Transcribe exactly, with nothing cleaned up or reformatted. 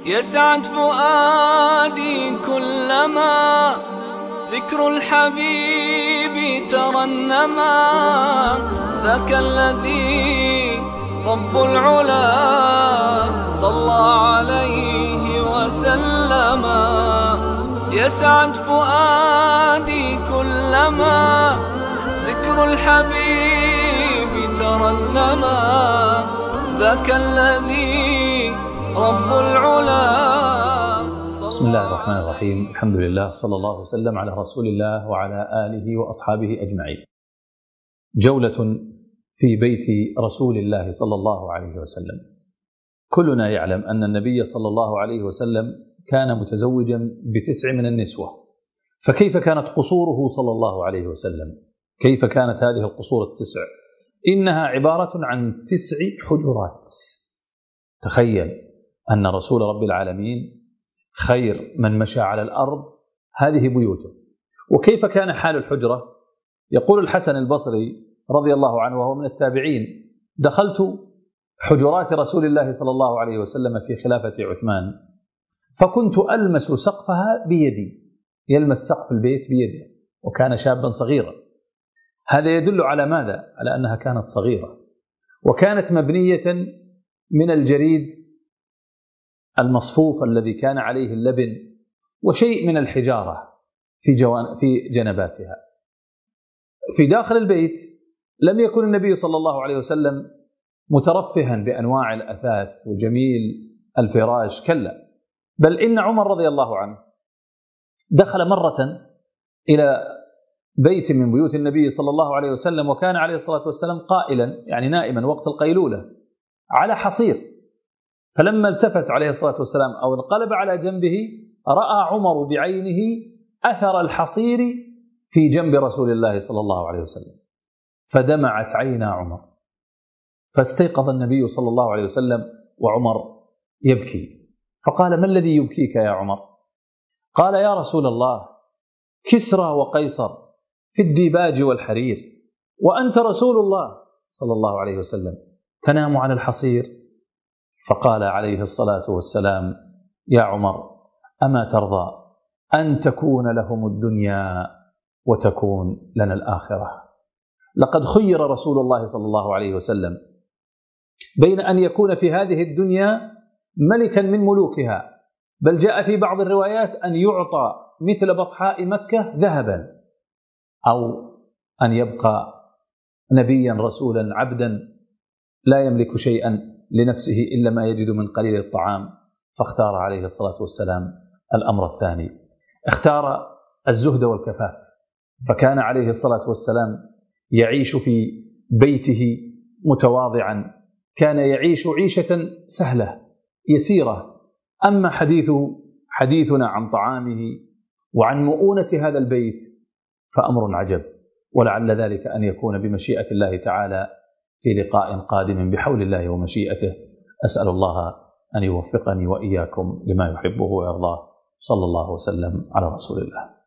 يسعد فؤادي كلما ذكر الحبيب ترنما. ذاك الذي رب العلا صلى عليه وسلم. يسعد فؤادي كلما ذكر الحبيب ترنما. ذاك الذي رب العلا. بسم الله الرحمن الرحيم. الحمد لله، صلى الله وسلم على رسول الله وعلى آله وأصحابه أجمعين. جولة في بيت رسول الله صلى الله عليه وسلم. كلنا يعلم أن النبي صلى الله عليه وسلم كان متزوجا بتسع من النسوة، فكيف كانت قصوره صلى الله عليه وسلم؟ كيف كانت هذه القصور التسع؟ إنها عبارة عن تسع حجرات. تخيل أن رسول رب العالمين خير من مشى على الأرض هذه بيوته. وكيف كان حال الحجرة؟ يقول الحسن البصري رضي الله عنه وهو من التابعين: دخلت حجرات رسول الله صلى الله عليه وسلم في خلافة عثمان، فكنت ألمس سقفها بيدي، يلمس سقف البيت بيده، وكان شابا صغيرا. هذا يدل على ماذا؟ على أنها كانت صغيرة، وكانت مبنية من الجريد المصفوف الذي كان عليه اللبن وشيء من الحجارة في جوان في جنباتها. في داخل البيت لم يكن النبي صلى الله عليه وسلم مترفها بأنواع الأثاث وجميل الفراش، كلا، بل إن عمر رضي الله عنه دخل مرة إلى بيت من بيوت النبي صلى الله عليه وسلم، وكان عليه الصلاة والسلام قائلا، يعني نائما وقت القيلولة، على حصير. فلما التفت عليه الصلاة والسلام أو انقلب على جنبه، رأى عمر بعينه أثر الحصير في جنب رسول الله صلى الله عليه وسلم، فدمعت عينا عمر، فاستيقظ النبي صلى الله عليه وسلم وعمر يبكي، فقال: ما الذي يبكيك يا عمر؟ قال: يا رسول الله، كسرى وقيصر في الديباج والحرير، وأنت رسول الله صلى الله عليه وسلم تنام على الحصير. فقال عليه الصلاة والسلام: يا عمر، أما ترضى أن تكون لهم الدنيا وتكون لنا الآخرة؟ لقد خير رسول الله صلى الله عليه وسلم بين أن يكون في هذه الدنيا ملكا من ملوكها، بل جاء في بعض الروايات أن يعطى مثل بطحاء مكة ذهبا، أو أن يبقى نبيا رسولا عبدا لا يملك شيئا لنفسه إلا ما يجد من قليل الطعام. فاختار عليه الصلاة والسلام الأمر الثاني، اختار الزهد والكفاف. فكان عليه الصلاة والسلام يعيش في بيته متواضعا، كان يعيش عيشة سهلة يسيرة. أما حديثه حديثنا عن طعامه وعن مؤونة هذا البيت فأمر عجب، ولعل ذلك أن يكون بمشيئة الله تعالى في لقاء قادم بحول الله ومشيئته. أسأل الله أن يوفقني وإياكم لما يحبه ويرضاه. صلى الله وسلم على رسول الله.